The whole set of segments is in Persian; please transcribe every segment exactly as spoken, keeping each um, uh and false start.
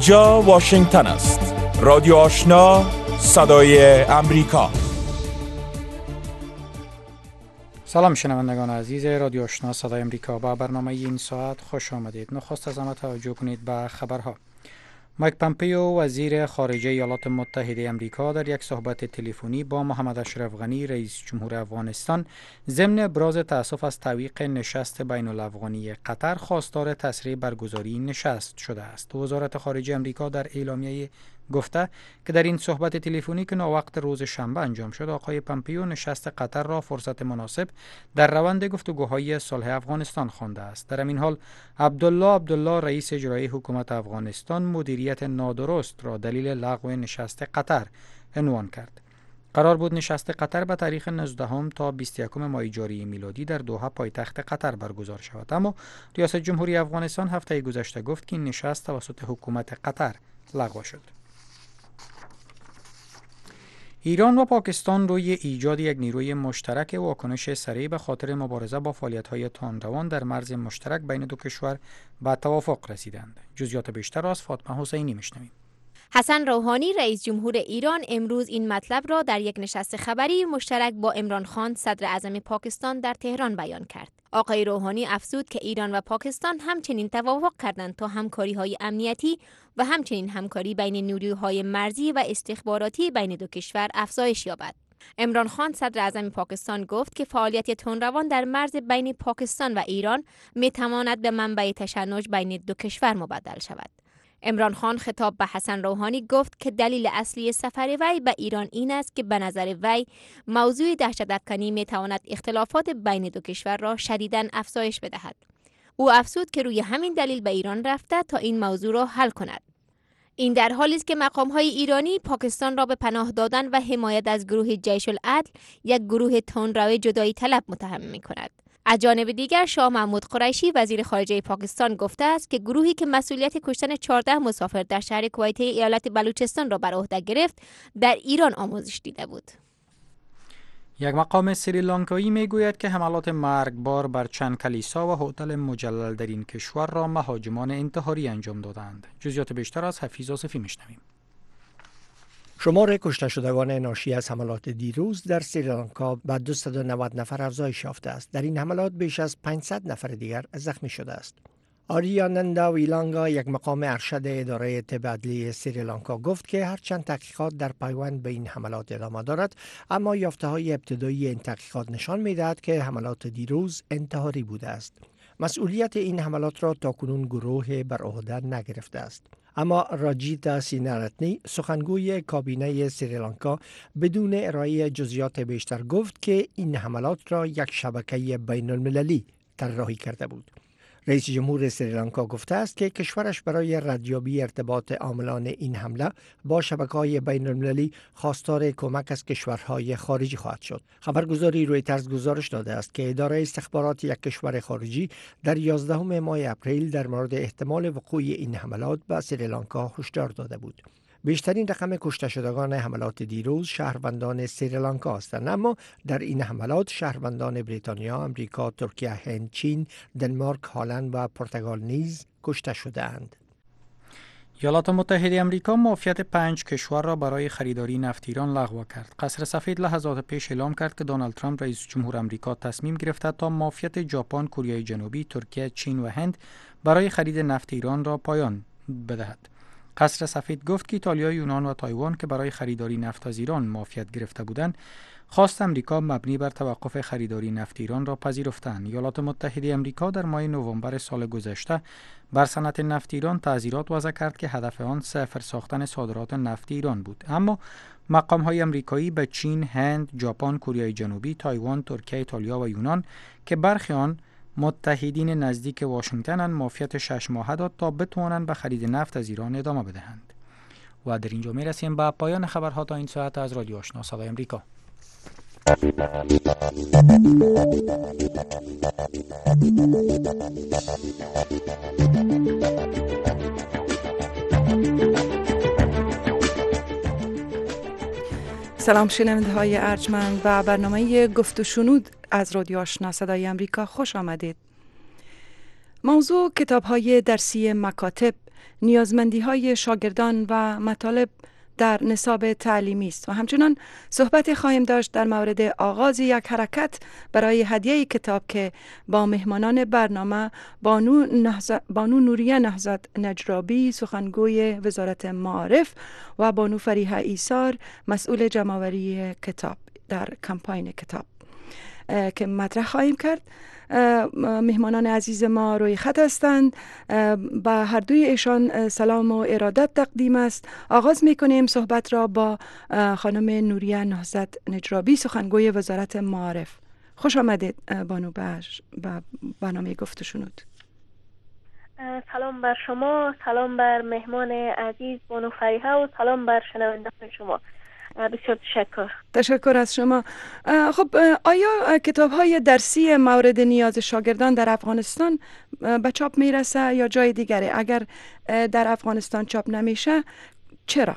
اینجا واشنگتن است. رادیو آشنا، صدای امریکا. سلام شنوندگان عزیز رادیو آشنا صدای امریکا، با برنامه این ساعت خوش آمدید. نخست از همه توجه کنید به خبرها. مایک پامپیو وزیر خارجه ایالات متحده امریکا در یک صحبت تلفنی با محمد اشرف غنی رئیس جمهور افغانستان ضمن ابراز تأسف از تعویق نشست بین الافغانی قطر خواستار تسریع برگزاری نشست شده است. وزارت خارجه امریکا در اعلامیه گفته که در این صحبت تلفنی که ناوقت روز شنبه انجام شد، آقای پامپیو نشست قطر را فرصت مناسب در روند گفتگوهای صلح افغانستان خوانده است. در همین حال عبدالله عبدالله رئیس اجرایی حکومت افغانستان مدیریت نادرست را دلیل لغو نشست قطر عنوان کرد. قرار بود نشست قطر به تاریخ نوزدهم تا بیست و یکم ماه جاری میلادی در دوحه پایتخت قطر برگزار شود، اما ریاست جمهوری افغانستان هفته گذشته گفت که این نشست توسط حکومت قطر لغو شد. ایران و پاکستان روی ایجاد یک نیروی مشترک واکنش سریع به خاطر مبارزه با فعالیت‌های تندروان در مرز مشترک بین دو کشور به توافق رسیدند. جزئیات بیشتر از فاطمه حسینی میشنویم. حسن روحانی رئیس جمهور ایران امروز این مطلب را در یک نشست خبری مشترک با عمران خان صدر اعظم پاکستان در تهران بیان کرد. آقای روحانی افزود که ایران و پاکستان همچنین توافق کردند تا همکاری‌های امنیتی و همچنین همکاری بین نیروهای مرزی و استخباراتی بین دو کشور افزایش یابد. عمران خان صدر اعظم پاکستان گفت که فعالیت تندروان در مرز بین پاکستان و ایران می‌تواند به منبع تشنج بین دو کشور مبدل شود. عمران خان خطاب به حسن روحانی گفت که دلیل اصلی سفر وی به ایران این است که به نظر وی موضوع دهشت‌افکنی می‌تواند اختلافات بین دو کشور را شدیداً افزایش بدهد. او افزود که روی همین دلیل به ایران رفته تا این موضوع را حل کند. این در حالی است که مقام‌های ایرانی پاکستان را به پناه دادن و حمایت از گروه جیش العدل، یک گروه تندرو جدایی طلب، متهم می‌کند. از جانب دیگر شاه محمود قریشی وزیر خارجه پاکستان گفته است که گروهی که مسئولیت کشتن چهارده مسافر در شهر کویته ایالت بلوچستان را بر عهده گرفت در ایران آموزش دیده بود. یک مقام سریلانکایی میگوید که حملات مرگبار بر چند کلیسا و هتل مجلل در این کشور را مهاجمان انتحاری انجام دادند. جزئیات بیشتر از حفیظ آصفی میشنویم. شمار کشته شدگان ناشی از حملات دیروز در سریلانکا به دویست و نود نفر افزایش یافته است. در این حملات بیش از پانصد نفر دیگر زخمی شده است. آریانندا ویلانگا، یک مقام ارشد اداره طب عدلی سریلانکا، گفت که هرچند تحقیقات در پیوند به این حملات ادامه دارد، اما یافته‌های ابتدایی این تحقیقات نشان می‌دهد که حملات دیروز انتحاری بوده است. مسئولیت این حملات را تاکنون گروه بر عهده نگرفته است. اما راجیتا سینارتنی، سخنگوی کابینه سریلانکا، بدون ارائه جزئیات بیشتر گفت که این حملات را یک شبکه بین المللی طراحی کرده بود. رئیس جمهور سریلانکا گفته است که کشورش برای ردیابی ارتباط عاملان این حمله با شبکه‌های بین المللی خواستار کمک از کشورهای خارجی خواهد شد. خبرگزاری رویترز گزارش داده است که اداره استخبارات یک کشور خارجی در یازدهم ماه اپریل در مورد احتمال وقوع این حملات به سریلانکا هشدار داده بود. بیشترین رقم کشته شدگان حملات دیروز شهروندان سریلانکا هستند، اما در این حملات شهروندان بریتانیا، آمریکا، ترکیه، هند، چین، دنمارک، هلند و پرتغال نیز کشته شده‌اند. ایالات متحده امریکا معافیت پنج کشور را برای خریداری نفت ایران لغو کرد. قصر سفید لحظات پیش اعلام کرد که دونالد ترامپ رئیس جمهور امریکا تصمیم گرفته تا معافیت ژاپن، کره جنوبی، ترکیه، چین و هند برای خرید نفت ایران را پایان بدهد. قصر سفید گفت که ایتالیا، یونان و تایوان که برای خریداری نفت از ایران معافیت گرفته بودند، خواست امریکا مبنی بر توقف خریداری نفت ایران را پذیرفتند. ایالات متحده امریکا در ماه نوامبر سال گذشته بر صنعت نفت ایران تعزیرات وضع کرد که هدف آن صفر ساختن صادرات نفت ایران بود، اما مقام‌های امریکایی به چین، هند، ژاپن، کره جنوبی، تایوان، ترکیه، ایتالیا و یونان که برخی آن متحدین نزدیک واشنگتن معافیت شش ماهه داد تا بتوانند به خرید نفت از ایران ادامه بدهند. و در اینجا می رسیم به پایان خبرها تا این ساعت از رادیو آشنا صدای امریکا. سلام شنونده های ارجمند و برنامه گفت و شنود از رادیو آشنا صدای امریکا خوش آمدید. موضوع کتاب های درسی مکاتب نیازمندی های شاگردان و مطالب در نصاب تعلیمی است و همچنان صحبت خواهیم داشت در مورد آغاز یک حرکت برای هدیه کتاب که با مهمانان برنامه بانو, نهزت، بانو نوریه نهزت نجرابی سخنگوی وزارت معارف و بانو فریحه ایسار مسئول جمع‌آوری کتاب در کمپاین کتاب که مطرح خواهیم کرد. مهمانان عزیز ما روی خط هستند. با هر دوی ایشان سلام و ارادت تقدیم است. آغاز میکنیم صحبت را با خانم نوریه نهزت نجرابی سخنگوی وزارت معارف. خوش آمدید بانو باش به برنامه گفت و شنود. سلام بر شما، سلام بر مهمان عزیز بانو فریحه و سلام بر شنوندگان شما. بسیار تشکر. تشکر از شما. خب آیا کتاب‌های درسی مورد نیاز شاگردان در افغانستان به چاپ میرسه یا جای دیگره؟ اگر در افغانستان چاپ نمیشه چرا؟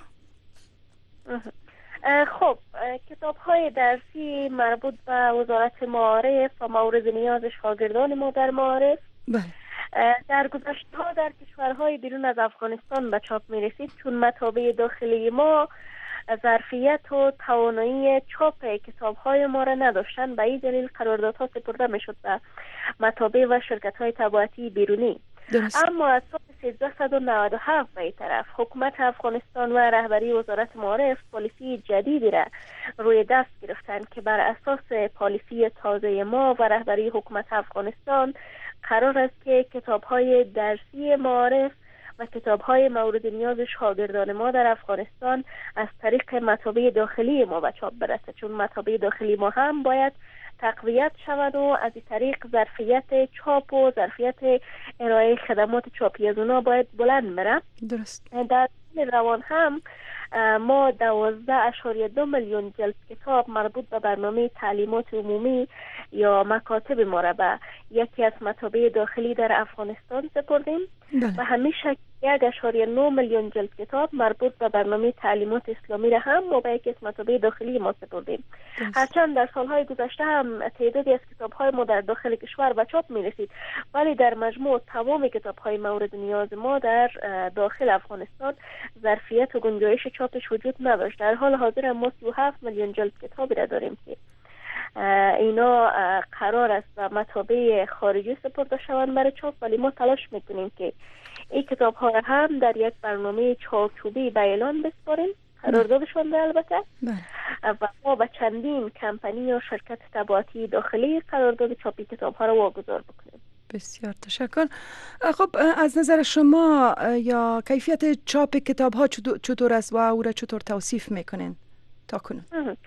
خب کتاب‌های درسی مربوط به وزارت معارف و مورد نیاز شاگردان ما در معارف بله. در گذشته ها در کشورهای بیرون از افغانستان به چاپ میرسید، چون مطابع داخلی ما ظرفیت و توانایی چاپ کتاب‌های ما را نداشتن، به این دلیل قراردادها سپرده میشد به مطابع و شرکت‌های طباعتی بیرونی. درست. اما از سال سیزده و نود و هفت به این طرف حکومت افغانستان و رهبری وزارت معارف پالیسی جدیدی را روی دست گرفتند که بر اساس پالیسی تازه ما و رهبری حکومت افغانستان قرار است که کتاب‌های درسی معارف و کتاب‌های مورد نیاز شاگردان ما در افغانستان از طریق مطابع داخلی ما به چاپ برسه، چون مطابع داخلی ما هم باید تقویت شود و از این طریق ظرفیت چاپ و ظرفیت ارائه خدمات چاپی از اونا باید بلند بره. درست. در روان هم ما دوازده اشاریه دو میلیون جلد کتاب مربوط به برنامه تعلیمات عمومی یا مکاتب ما را به یکی از مطابع داخلی در افغانستان سپردیم و همیشه یک اشاریه نه میلیون جلد کتاب مربوط به برنامه تعلیمات اسلامی را هم ما به یکی از مطابع داخلی ما سپردیم. هرچند در سالهای گذشته هم تعدادی از کتاب‌های ما در داخل کشور به چاپ می‌رسید، ولی در مجموع تمام کتاب‌های مورد نیاز ما در داخل افغانستان ظرفیت و گنجایش چاپش وجود نداشت. در حال حاضر ما سی و هفت میلیون جلد کتابی را داریم که اینا قرار است به مطابع خارجی سپرده شوند برای چاپ، ولی ما تلاش میکنیم که این کتاب ها را هم در یک برنامه چارچوبی به اعلان بسپاریم، قراردادشان را البته، و ما به چندین کمپانی یا شرکت طباعتی داخلی قرارداد چاپی کتاب ها را واگذار بکنیم. بسیار تشکر. خب از نظر شما یا کیفیت چاپ کتاب ها چطور است و او را چطور توصیف میکنین تا کنون؟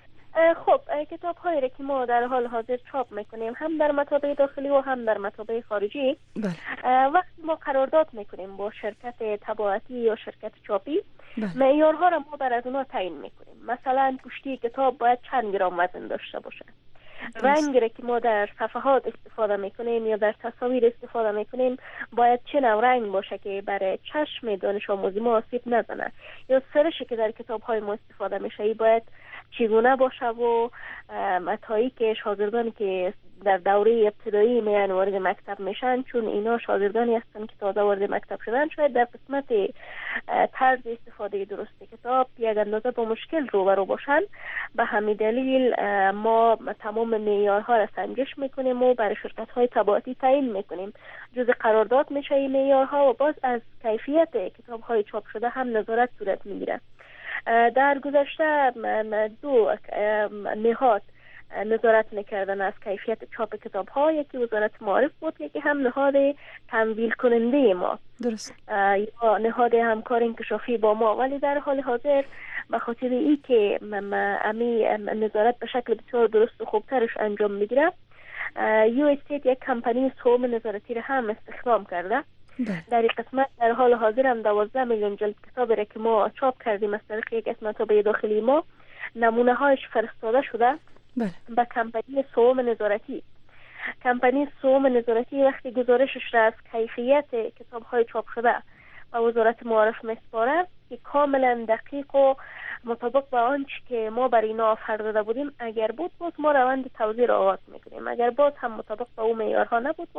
خب کتاب هایی را که ما در حال حاضر چاپ میکنیم هم در مطابع داخلی و هم در مطابع خارجی، وقتی ما قرارداد میکنیم با شرکت طباعتی یا شرکت چاپی، معیارها را ما بر از اونا تعیین میکنیم. مثلا پشتی کتاب باید چند گرم وزن داشته باشه، رنگی را که ما در صفحات استفاده میکنیم یا در تصاویر استفاده میکنیم باید چه نوع رنگ باشه که برای چشم دانش آموزی ما آسیب نزنه، یا سرشی که در کتاب های ما استفاده میشه باید چگونه باشه و متایی که شاگردانی که در دوره ابتدایی میان وارد مکتب میشن، چون اینا شاگردانی هستن که تازه وارد مکتب شدن، شاید در قسمت طرز استفاده درست کتاب یک اندازه با مشکل روبرو باشن. به همین دلیل ما تمام معیارها را سنجش میکنیم و برای شرکت های طباعتی تعیین میکنیم، جز قرارداد میشه این معیارها و باز از کیفیت کتاب های چاپ شده هم نظارت صورت میگیره. در گذشته دو نهاد نظارت میکردن از کیفیت چاپ کتاب ها، یکی وزارت معارف بود، یکی هم نهاد تمویل کننده ما درست یا نهاد همکار انکشافی با ما. ولی در حال حاضر به خاطر ای که امی نظارت به شکل بسیار درست و خوبترش انجام میگیره، یو استیت یک کمپانی سوم نظارتی را هم استخدام کرده. در این قسمت در حال حاضر هم دوازده میلیون جلد کتابی را که ما چاپ کردیم از طریق یک از مطابع داخلی ما، نمونه هایش فرستاده شده بله. به کمپانی سوم نظارتی. کمپانی سوم نظارتی وقتی گزارشش را از کیفیت کتاب های چاپ شده و وزارت معارف میسپاره که کاملا دقیق و مطابق با آنچه که ما برای اینا آفر داده بودیم اگر بود، باز ما روند توزیع را آغاز میکنیم، اگر باز هم مطابق با اون معیارها نبود، باز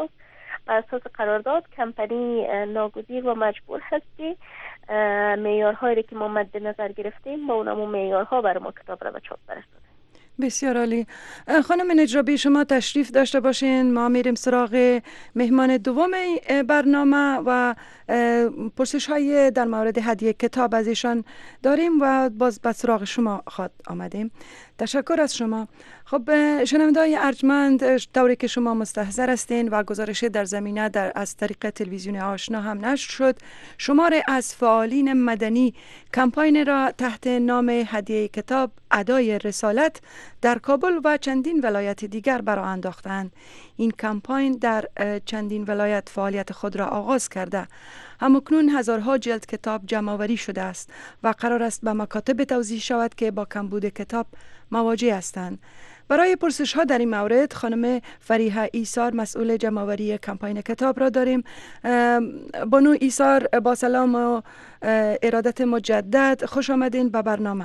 بر اساس قرارداد کمپانی ناگزیر و مجبور هست که معیارهایی که ما مد نظر گرفتیم با اونمون معیارها برای ما کتاب را به چاپ برسونه. بسیار عالی. خانم نجرابی شما تشریف داشته باشین. ما میریم سراغ مهمان دوم برنامه و پرسش های در مورد هدیه کتاب از ایشان داریم و باز به سراغ شما خواد آمدیم. تشکر از شما. خب شنونده‌های ارجمند، طوری که شما مستحضر هستین و گزارش در زمینه در از طریق تلویزیون آشنا هم نشر شد، شمار از فعالین مدنی کمپاین را تحت نام هدیه کتاب ادای رسالت در کابل و چندین ولایت دیگر برآ انداختند. این کمپاین در چندین ولایت فعالیت خود را آغاز کرده. همکنون هزارها جلد کتاب جمع آوری شده است و قرار است به مکاتب توزیع شود که با کمبود کتاب مواجه هستند. برای پرسش ها در این مورد خانم فریحه ایثار مسئول جمع آوری کمپاین کتاب را داریم. بانو ایثار، با سلام و ارادت مجدد، خوش آمدین به برنامه.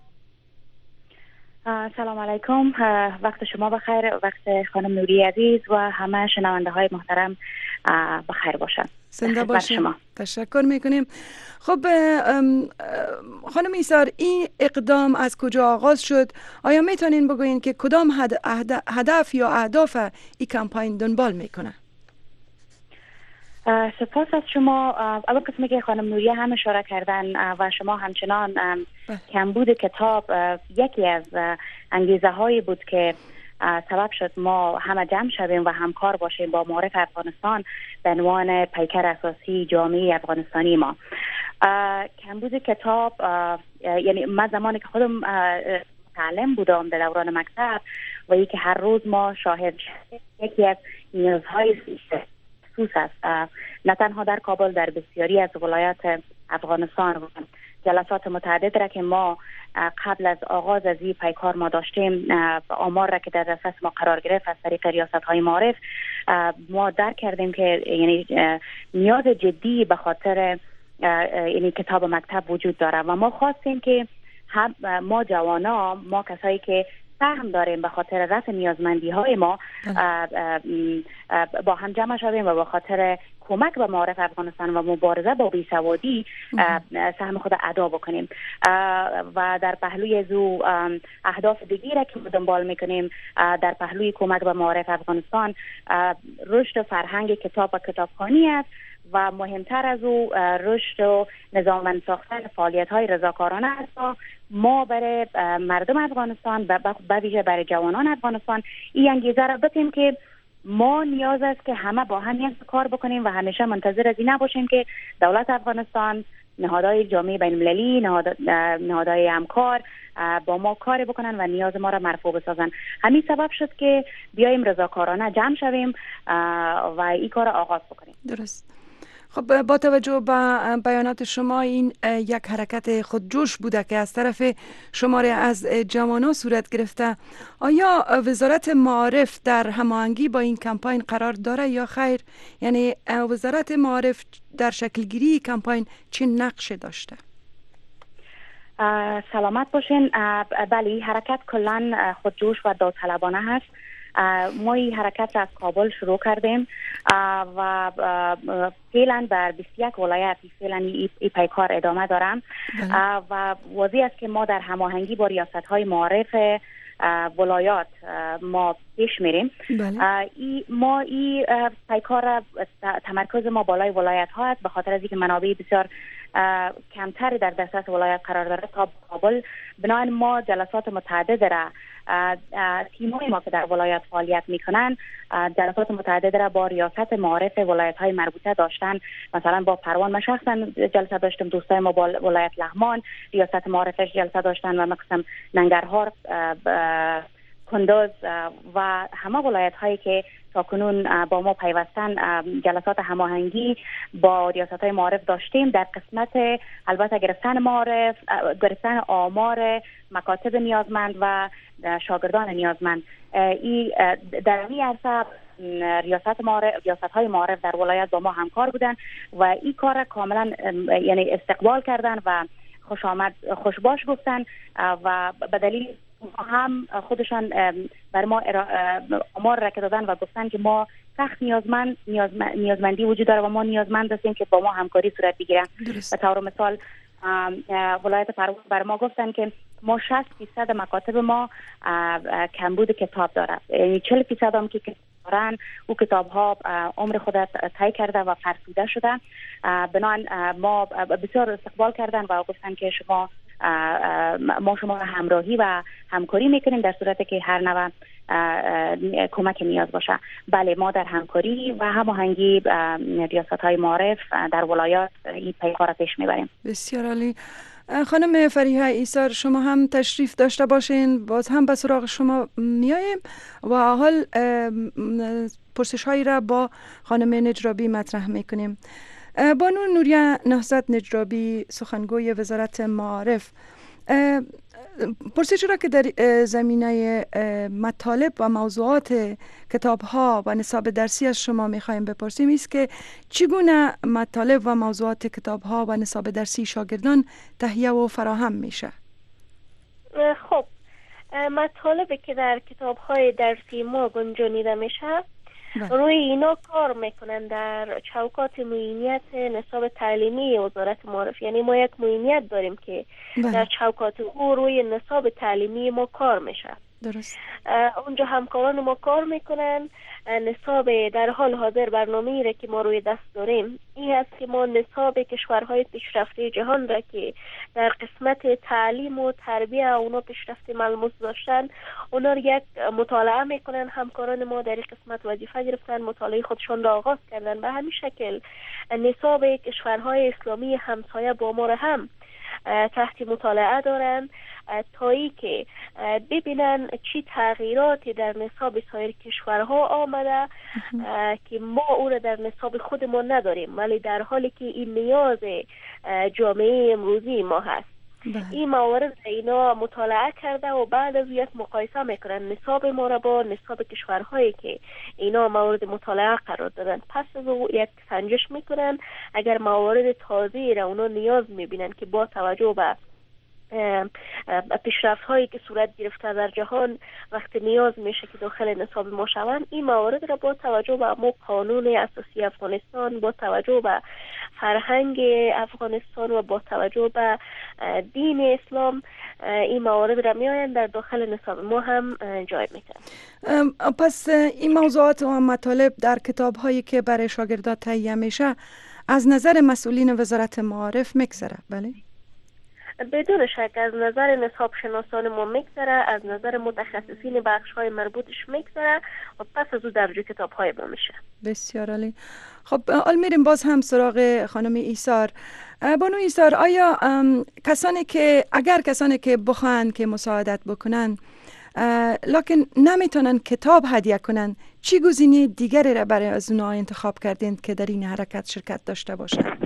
سلام علیکم، وقت شما بخیر، وقت خانم نوری عزیز و همه شنونده های محترم بخیر باشن. زنده باشین. تشکر میکنیم. خب خانم ایثار، این اقدام از کجا آغاز شد؟ آیا میتونین بگوین که کدام هدف یا اهداف این کمپاین دنبال میکنه؟ سپاس از شما. اول قسمی که خانم نوریه هم اشاره کردن و شما همچنان کمبود کتاب یکی از انگیزه هایی بود که سبب شد ما همه جمع شویم و همکار باشیم با معارف افغانستان به عنوان پیکر اساسی جامعه افغانستانی ما. کمبود کتاب، یعنی من زمانی که خودم تعلم بودم در دوران مکتب و یکی هر روز ما شاهد یکی از نیازهای خصوص است، نه تنها در کابل، در بسیاری از ولایات افغانستان. جلسات متعدد را که ما قبل از آغاز از این پیکار ما داشتیم، آمار را که در دسترس ما قرار گرفت از طریق ریاست های معارف، ما درک کردیم که یعنی نیاز جدی به خاطر یعنی کتاب مکتب وجود داره و ما خواستیم که هم ما جوانا، ما کسایی که سهم داریم به خاطر رفع نیازمندی های ما با هم جمع شدیم و به خاطر کمک به معارف افغانستان و مبارزه با بیسوادی سهم خود ادا بکنیم و در پهلوی زو اهداف دیگری را که دنبال میکنیم در پهلوی کمک به معارف افغانستان رشد فرهنگ کتاب و کتابخوانی است و مهمتر از او رشد و نظاممند ساختن فعالیت های رضاکارانه است. ما برای مردم افغانستان به ویژه برای جوانان افغانستان این انگیزه را بدیم که ما نیاز است که همه با هم یک کار بکنیم و همیشه منتظر از این نباشیم که دولت افغانستان، نهادهای جامعه بین المللی، نهاد، نهادهای همکار با ما کار بکنن و نیاز ما را مرفوع بسازن. همین سبب شد که بیایم رضاکارانه جمع شویم و این کار را آغاز بکنیم. درست. خب با توجه به بیانات شما، این یک حرکت خودجوش بوده که از طرف شماره از جوانان صورت گرفته. آیا وزارت معارف در هماهنگی با این کمپاین قرار داره یا خیر؟ یعنی وزارت معارف در شکل گیری کمپاین چه نقش داشته؟ سلامت باشین. بله، حرکت کلان خودجوش و داوطلبانه هست. ما این حرکت را از کابل شروع کردیم و فعلا در بیست و یک ولایت فعلا این پیکار ادامه دارم و واضح است که ما در هماهنگی با ریاست های معارف ولایات ما پیش میریم. ای ما این پیکار را تمرکز ما بالای ولایت ها است به خاطر از اینکه منابع بسیار کمتری در دسترس ولایت قرار داره تا کابل. بنابراین ما جلسات متعدد را تیم‌های ما که در ولایت فعالیت میکنن جلسات متعدد را با ریاست معارف ولایت های مربوطه داشتن. مثلا با پروان من شخصا جلسه داشتم، دوستای ما با ولایت لغمان ریاست معارفش جلسه داشتن و مثلا ننگرهار، کندوز و همه ولایت هایی که تاکنون با ما پیوستن جلسات هماهنگی با ریاست های معارف داشتیم در قسمت البته گرفتن معارف، گرفتن آمار مکاتب نیازمند و شاگردان نیازمند. این در این عرصه ریاست معارف، ریاست های معارف در ولایت با ما همکار بودن و این کار را کاملا یعنی استقبال کردن و خوش آمد خوش باش گفتن و به دلیل هم خودشان بر ما آمار را که دادن و گفتن که ما سخت نیازمند نیازمند نیازمندی وجود داره و ما نیازمند هستیم که با ما همکاری صورت بگیره. به طور مثال ولایت پروان بر ما گفتن که ما شصت درصد مکاتب ما کمبود کتاب داره، یعنی چهل درصد هم که دارن او کتاب ها عمر خود طی کرده و فرسوده شده. بنابراین ما بسیار استقبال کردن و گفتن که شما ما شما همراهی و همکاری میکنیم در صورتی که هر نوع کمک نیاز باشه. بله، ما در همکاری و هماهنگی ریاست های معارف در ولایات این پیکار پیش میبریم. بسیار عالی. خانم فریحه ایسار، شما هم تشریف داشته باشین، باز هم به سراغ شما میاییم و حال پرسش هایی را با خانم نجرابی مطرح میکنیم. بانو نوریه نهضت نجرابی، سخنگوی وزارت معارف، پرسشی را که در زمینه مطالب و موضوعات کتاب ها و نصاب درسی از شما میخوایم بپرسیم است که چگونه مطالب و موضوعات کتاب ها و نصاب درسی شاگردان تهیه و فراهم میشه؟ خب، مطالبی که در کتاب های درسی ما گنجانیده میشه روی اینا کار میکنن در چوکات معینیت نصاب تعلیمی وزارت معارف. یعنی ما یک معینیت داریم که بله. در چوکات او روی نصاب تعلیمی ما کار میشه. درست. اونجا همکاران ما کار میکنن. نصاب در حال حاضر برنامه‌ای را که ما روی دست داریم این هست که ما نصاب کشورهای پیشرفته جهان را که در قسمت تعلیم و تربیه اونا پیشرفته ملموس داشتن اونا را یک مطالعه میکنن. همکاران ما در این قسمت وظیفه گرفتن، مطالعه خودشان را آغاز کردن. به همین شکل نصاب کشورهای اسلامی همسایه با ما را هم تحت مطالعه دارن تا ای که ببینن چی تغییراتی در نصاب سایر کشورها آمده که ما او را در نصاب خودمون نداریم، ولی در حالی که این نیاز جامعه امروزی ما هست. این موارد اینا مطالعه کرده و بعد از یک مقایسه میکنن نصاب ما را با نصاب کشورهایی که اینا موارد مطالعه قرار دادن. پس از او یک سنجش میکنن. اگر موارد تازه‌ای را اونا نیاز میبینن که با توجه به پیشرفت هایی که صورت گرفته در جهان وقتی نیاز میشه که داخل نصاب ما شوند، این موارد را با توجه به مو قانون اساسی افغانستان، با توجه به فرهنگ افغانستان و با توجه به دین اسلام این موارد را میآیند در داخل نصاب ما هم جای میتن. پس این موضوعات و مطالب در کتاب هایی که برای شاگردان تهیه میشه از نظر مسئولین وزارت معارف میگذره؟ بله، بدون شک از نظر نصاب شناسان ما میگذره، از نظر متخصصین بخش های مربوطش میگذره و پس از او درجه کتاب های ما میشه. بسیار عالی. خب حال میریم باز هم سراغ خانم ایسار. بانو ایسار، آیا کسانی که اگر کسانی که بخواهند که مساعدت بکنن لکن نمیتونن کتاب هدیه کنن، چی گزینه دیگری را برای از اونها انتخاب کردین که در این حرکت شرکت داشته باشند؟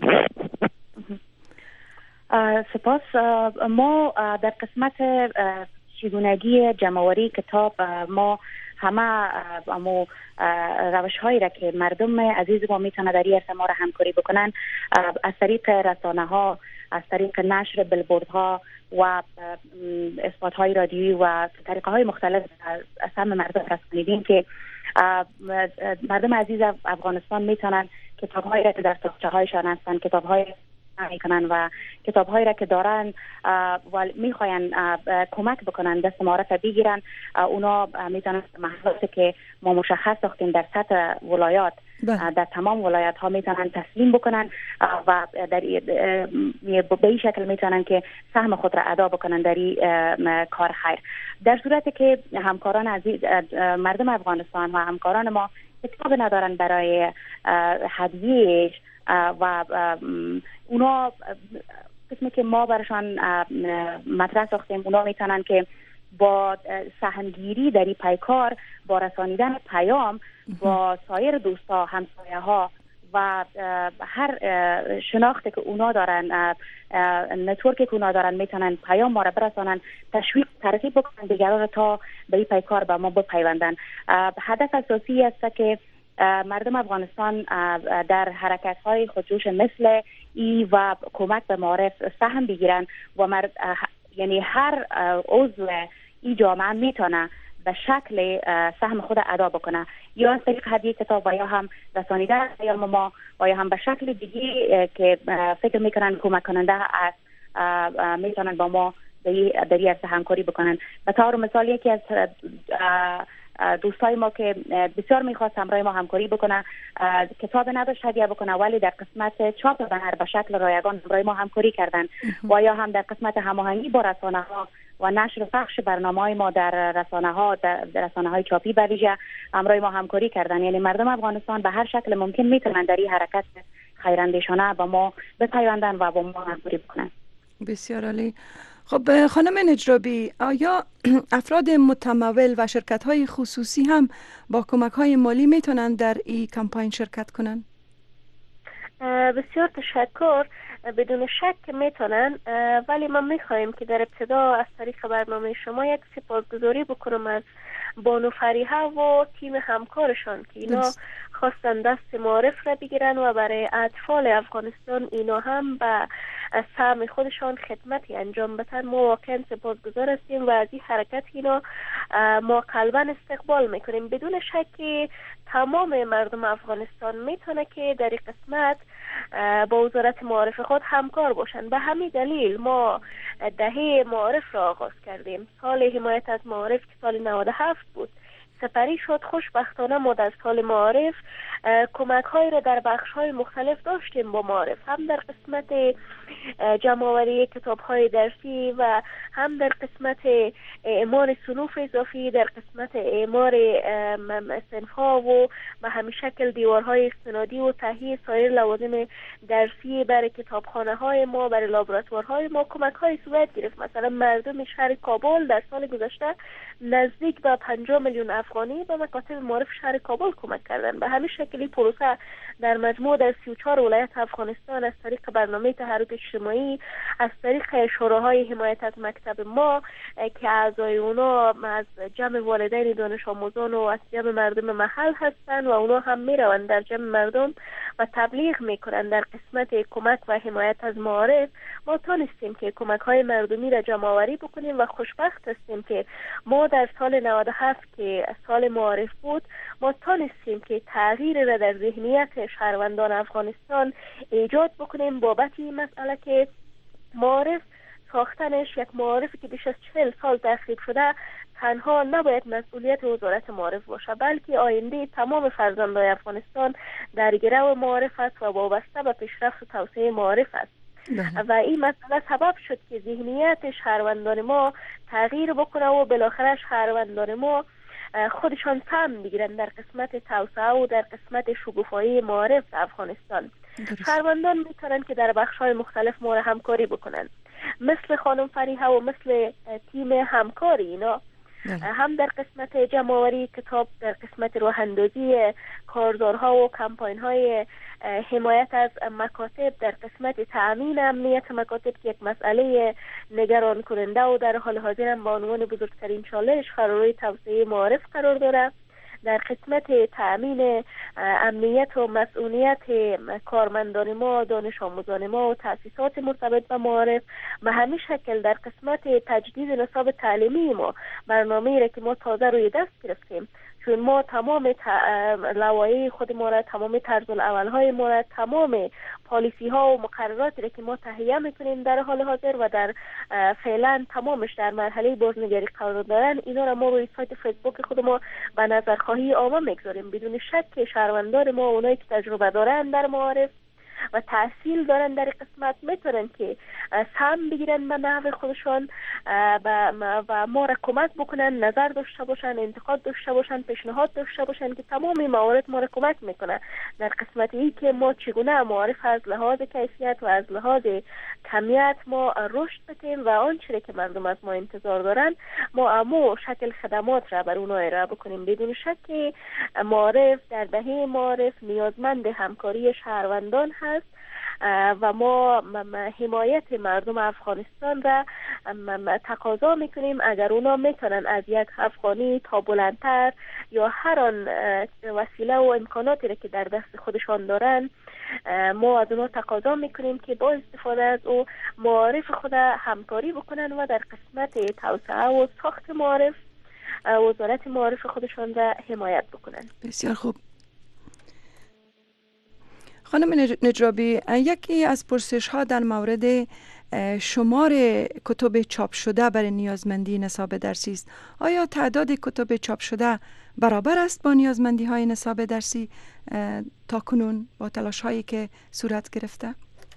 سپاس. ما در قسمت چگونگی جمع‌آوری کتاب ما همه امو روش هایی را که مردم عزیز ما میتونه در این عرصه ما را همکاری بکنن از طریق رسانه ها، از طریق نشر بیلبورد ها و اثبات های رادیویی و طریقه های مختلف از همه مردم رسانیدیم که مردم عزیز افغانستان میتونن کتاب هایی را که در تاقچه هایشان هستن، کتاب های میکنن و کتاب هایی را که دارن و میخواین کمک بکنن دست معارف بگیرن، اونا میتونن محصولاتی که ما مشخص ساختیم در سطح ولایات در تمام ولایات ها میتونن تسلیم بکنن و در به این شکل میتونن که سهم خود را ادا بکنن در این کار خیر. در صورتی که همکاران عزیز مردم افغانستان و همکاران ما کتاب ندارن برای هدیه و اونا قسمی که ما برشان مطرح ساختیم، اونا میتونن که با سهمگیری در این پیکار با رسانیدن پیام با سایر دوستا، همسایه ها و هر شناختی که اونا دارن، نتورکی که اونا دارن، میتونن پیام ما را برسانن، تشویق ترغیب بکنن دیگران را تا به این پیکار با ما بپیوندن. هدف اساسی است که مردم افغانستان در حرکت های خودجوش مثل ای و کمک به معارف سهم بگیرن و مرد یعنی هر عضو این جامعه میتونه به شکل سهم خود ادا بکنه، یا از طریق هدیه کتاب و یا هم رسانیدن پیام ما و یا هم به شکل دیگه که فکر میکنن کمک کننده است میتونن با ما در این عرصه همکاری بکنن. به طور مثال یکی از دوستای ما که بسیار میخواست همراه ما همکاری بکنه، کتاب نداشت هدیه بکنه، ولی در قسمت چاپ بنر به شکل رایگان همراه ما همکاری کردن و یا هم در قسمت هماهنگی با رسانه ها و نشر و پخش برنامه‌های ما در رسانه ها در رسانه های چاپی به ویژه همراه ما همکاری کردن. یعنی مردم افغانستان به هر شکل ممکن میتونن در این حرکت خیراندیشانه با ما بپیوندن و با ما همکاری بکنن. بسیار عالی. خب خانم نجرابی، آیا افراد متمول و شرکت‌های خصوصی هم با کمک‌های مالی میتونن در این کمپاین شرکت کنن؟ بسیار تشکر. بدون شک میتونن، ولی ما میخوایم که در ابتدا از طریق برنامه شما یک سپاسگزاری بکنم از بانو فریحه و تیم همکارشان که اینا خواستن دست معارف را بگیرن و برای اطفال افغانستان اینا هم به سهم خودشان خدمتی انجام بدن. ما واقعا سپاسگزار هستیم و از این حرکت اینا ما قلبا استقبال میکنیم. بدون شک تمام مردم افغانستان میتونه که در این قسمت با وزارت معارف خود همکار باشن. به همین دلیل ما دهه معارف را آغاز کردیم. سال حمایت از معارف که سال نود و هفت بود سپری شد. خوشبختانه ما در سال معارف کمک های را در بخش های مختلف داشتیم با معارف، هم در قسمت جمع‌آوری کتاب های درسی و هم در قسمت اعمار صنوف اضافی، در قسمت اعمار صنف ها و به همین شکل دیوارهای استنادی و تهیه سایر لوازم درسی برای کتابخانه های ما، برای لابراتوارهای ما کمک های صورت گرفت. مثلا مردم شهر کابل در سال گذشته نزدیک به پنجاه میلیون افغانی به مکاتب معارف شهر کابل کمک کردن. به همین شکلی پروسه در مجموع در سی و چهار ولایت افغانستان از طریق برنامه تحرک اجتماعی، از طریق شوراهای حمایت از مکتب ما که اعضای اونا از جمع والدین دانش آموزان و از جمع مردم محل هستن و اونا هم میروند در جمع مردم و تبلیغ میکنن در قسمت کمک و حمایت از معارف. ما تانستیم که کمک های مردمی را جمع آوری بکنیم و خوشبخت هستیم که ما در سال نود و هفت که سال معارف بود ما تانستیم که تغییر را در ذهنیت شهروندان افغانستان ایجاد بکنیم بابت این مسئله که معارف ساختنش یک معارفی که بیش از چهل سال تخریب شده تنها نباید مسئولیت وزارت معارف باشه، بلکه آینده تمام فرزندان افغانستان در گرو معارف است و وابسته به پیشرفت و توسعه معارف است. و این مسئله سبب شد که ذهنیت شهروندان ما تغییر بکنه و بالاخره شهروندان ما خودشان سهم بگیرن در قسمت توسعه و در قسمت شکوفایی معارف افغانستان. شهروندان میتونن که در بخش‌های مختلف ما را همکاری بکنن، مثل خانم فریحه و مثل تیم همکاری اینا هم در قسمت جمع‌آوری کتاب، در قسمت راه اندازی کارزارها و کمپاین‌های حمایت از مکاتب، در قسمت تأمین امنیت مکاتب که یک مسئله نگران کننده و در حال حاضر هم با عنوان بزرگترین چالش قرار توسعه معارف قرار داره، در قسمت تأمین امنیت و مسئولیت کارمندان ما، دانش آموزان ما و تأسیسات مرتبط به معارف، به همین شکل در قسمت تجدید نصاب تعلیمی ما برنامه‌ای را که ما تازه روی دست گرفتیم، چون ما تمام لوایح خود ما را، تمام طرز الاول های ما را، تمام پالیسی ها و مقرراتی را که ما تهیه میکنیم در حال حاضر و در فعلا تمامش در مرحله بازنگری قرار دارن، اینا را ما روی سایت فیسبوک خود ما به نظرخواهی عامه میگذاریم. بدون شک شهروندان ما، اونایی که تجربه دارن در معارف و تحصیل دارن در قسمت، میتونن که سهم بگیرن به نحو خودشان و ما را کمک بکنن، نظر داشته باشن، انتقاد داشته باشن، پیشنهاد داشته باشن که تمام موارد ما را کمک میکنه در قسمت ای که ما چگونه معارف از لحاظ کیفیت و از لحاظ کمیت ما رشد بدیم و آنچه که مردم از ما انتظار دارن ما امو شکل خدمات را بر اونها ارائه بکنیم. بدون شک معارف در دهه معارف نیازمند همکاری شهروندان هست و ما حمایت مردم افغانستان را تقاضا میکنیم. اگر اونا میتونن از یک افغانی تا بلندتر یا هر آن وسیله و امکاناتی را که در دست خودشان دارن، ما از اونا تقاضا میکنیم که با استفاده از او معارف خود همکاری بکنن و در قسمت توسعه و ساخت معارف وزارت معارف خودشان را حمایت بکنن. بسیار خوب. خانم نجرابی، یکی از پرسش ها در مورد شمار کتب چاپ شده برای نیازمندی نصاب درسی است. آیا تعداد کتب چاپ شده برابر است با نیازمندی های نصاب درسی تا کنون با تلاش هایی که صورت گرفته؟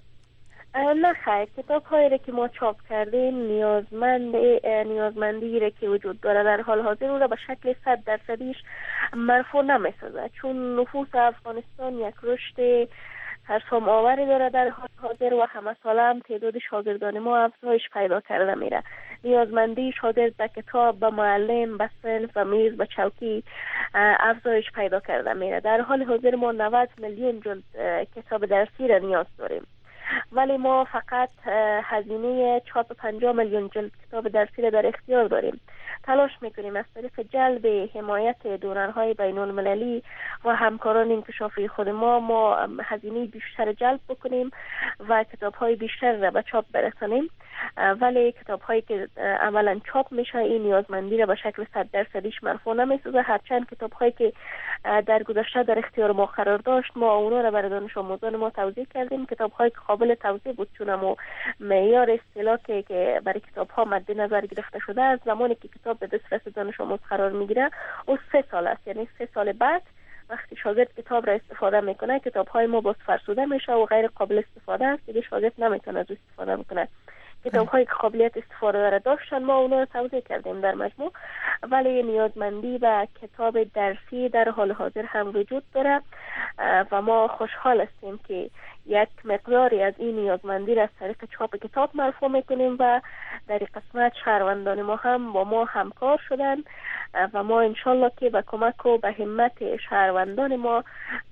نه خیر، کتاب هایی که ما چاپ کردیم نیازمند نیازمندی را که وجود داره در حال حاضر اون را به شکل صد درصدیش مرفوع نمی‌سازه، چون نفوس افغانستان یک رشد ترسام آوری داره در حال حاضر و همه ساله هم تعداد شاگردان ما افزایش پیدا کرده میره. نیازمندی شاگرد به کتاب، به معلم، به صنف، به میز، به چوکی افزایش پیدا کرده میره. در حال حاضر ما نود میلیون جلد کتاب درسی را نیاز داریم، ولی ما فقط هزینه چاپ پنجاه میلیون جلد کتاب درسی را در اختیار داریم. تلاش میکنیم از طریق جلب حمایت دونرهای بین المللی و همکاران انکشافی خود ما ما هزینه بیشتر جلب بکنیم و کتاب های بیشتر را به چاپ برسانیم، ولی کتاب هایی که عملا چاپ میشه این نیازمندی را به شکل صد درصدیش مرفوع نمیسازه. هرچند کتاب هایی که در گذشته در اختیار ما قرار داشت ما اونا را برای دانش آموزان ما توضیح کردیم. کتاب هایی که قابل توضیح بود، چون ما معیار اصطلاح که برای کتاب ها مد نظر گرفته شده از زمانی که کتاب به دسترس دانش آموز قرار میگیره او سه سال است، یعنی سه سال بعد وقتی شاگرد کتاب را استفاده میکنه کتاب های ما باز فرسوده میشه و غیر قابل استفاده است، دیگه شاگرد نمیتونه از استفاده بکنه. کتاب هایی که قابلیت استفاده داره داشتن ما اونا رو توضیح کردیم در مجموع، ولی نیازمندی به کتاب درسی در حال حاضر هم وجود داره و ما خوشحال هستیم که یک مقداری از این نیازمندی را از طریق چاپ کتاب مرفوع میکنیم و در این قسمت شهروندان ما هم با ما همکار شدن و ما انشالله که به کمک و به همت شهروندان ما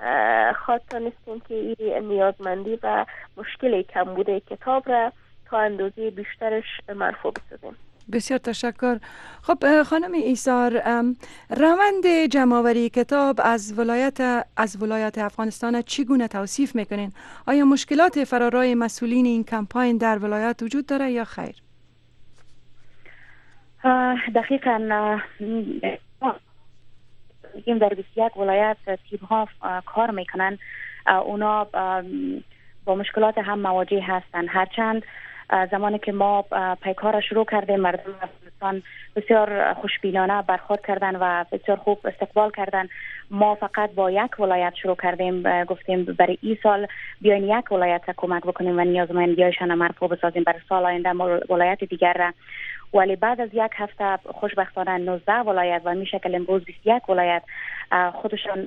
خواهان هستیم که این نیازمندی و مشکل کمبود کتاب را تا اندازه بیشترش مرفوع بسازیم. بسیار تشکر. خب خانم ایثار، روند جمع‌آوری کتاب از ولایت از ولایت افغانستان چگونه توصیف میکنین؟ آیا مشکلات فرارای مسئولین این کمپاین در ولایت وجود داره یا خیر؟ دقیقاً این در بیست و یک ولایت تیم ها کار میکنن، اونا با مشکلات هم مواجه هستن. هرچند زمانی که ما پیکار شروع کردیم مردم افغانستان بسیار خوشبینانه برخورد کردن و بسیار خوب استقبال کردن. ما فقط با یک ولایت شروع کردیم، گفتیم برای این سال بیاین یک ولایت کمک بکنیم و نیازمندی‌هایشان مرفوع بسازیم برای سال آینده ولایت دیگر را. ولی بعد از یک هفته خوشبختانه نوزده ولایت و می شکل امروز بیست و یک ولایت خودشان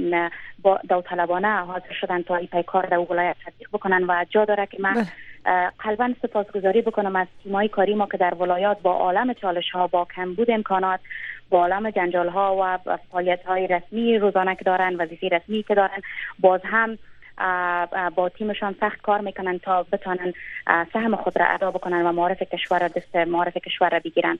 با داوطلبانه حاضر شدن تا این پیکار در ولایت تطبیق بکنن و جا داره که من قلباً سپاسگزاری بکنم از تیمای کاری ما که در ولایات با عالم چالش ها، با کمبود امکانات، با عالم جنجال ها و فعالیت های رسمی روزانه که دارن، وظیفه رسمی که دارن، باز هم با تیمشان سخت کار میکنن تا بتونن سهم خود را ادا بکنن و معارف کشور را دست معارف کشور را بگیرن.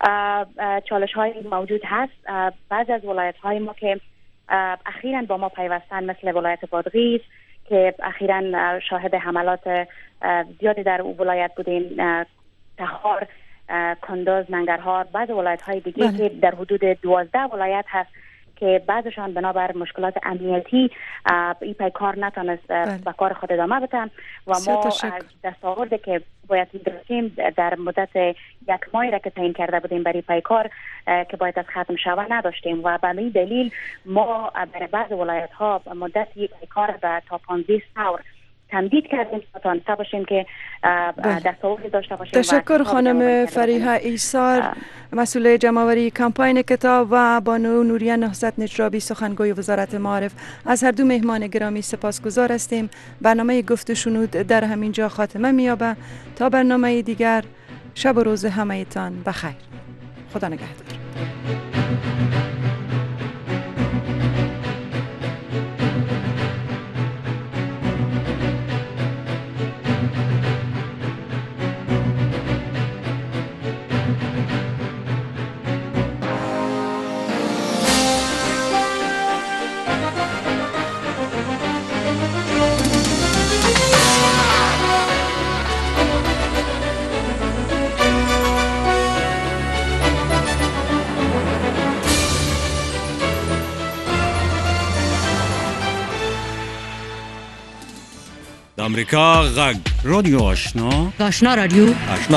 چالش های موجود هست. بعض از ولایت های ما که اخیراً با ما پیوستن مثل ولایت بادغیس که اخیراً شاهد حملات زیادی در او ولایت بودیم، تخار، کندوز، ننگرهار، بعض ولایت های دیگه بله. که در حدود دوازده ولایت هست که بعضشان بنابر مشکلات امنیتی این پیکار نتونست به کار خود ادامه بدن و ما از دستاوردی که باید داشتیم در مدت یک ماهی را که تعیین کرده بودیم برای پیکار که باید از ختم شود نداشتیم و به این دلیل ما برای بعض ولایت ها مدت یک پیکار به تا پانزده سور تمدید کردیم تا تانسته باشیم که دستاوردی داشته باشیم. تشکر خانم فریحه ایثار، مسئول جمع‌آوری کمپاین کتاب، و بانو نوریه نهضت نجرابی، سخنگوی وزارت معارف. از هر دو مهمان گرامی سپاسگزار هستیم. برنامه گفت و شنود در همین جا خاتمه می‌یابد. تا برنامه دیگر، شب و روز همه‌تان بخیر. خدا نگهدار. امریکا غږ رادیو آشنا آشنا رادیو آشنا